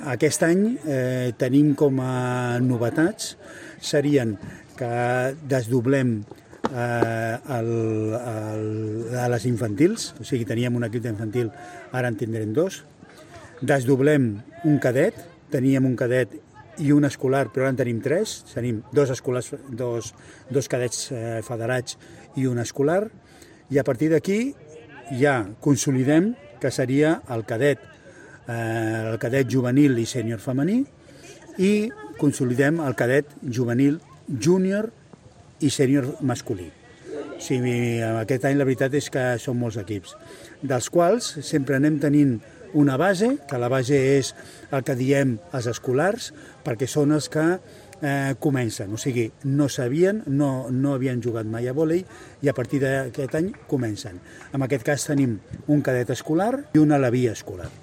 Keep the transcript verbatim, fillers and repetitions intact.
Aquest any eh, tenim com a novetats serien que desdoblem eh, el, el, a les infantils, o sigui, teníem un equip d'infantil, ara en tindrem dos. Desdoblem un cadet, teníem un cadet i un escolar, però ara en tenim tres, tenim dos escolars, dos, dos cadets eh, federats i un escolar, i a partir d'aquí ja consolidem que seria el cadet, eh, el cadet juvenil i sènior femení, i consolidem el cadet juvenil júnior i sènior masculí. O sigui, aquest any la veritat és que són molts equips, dels quals sempre anem tenint una base, que la base és el que diem els escolars, perquè són els que eh, comencen. O sigui, no sabien, no, no havien jugat mai a vòlei i a partir d'aquest any comencen. En aquest cas tenim un cadet escolar i una alevia escolar.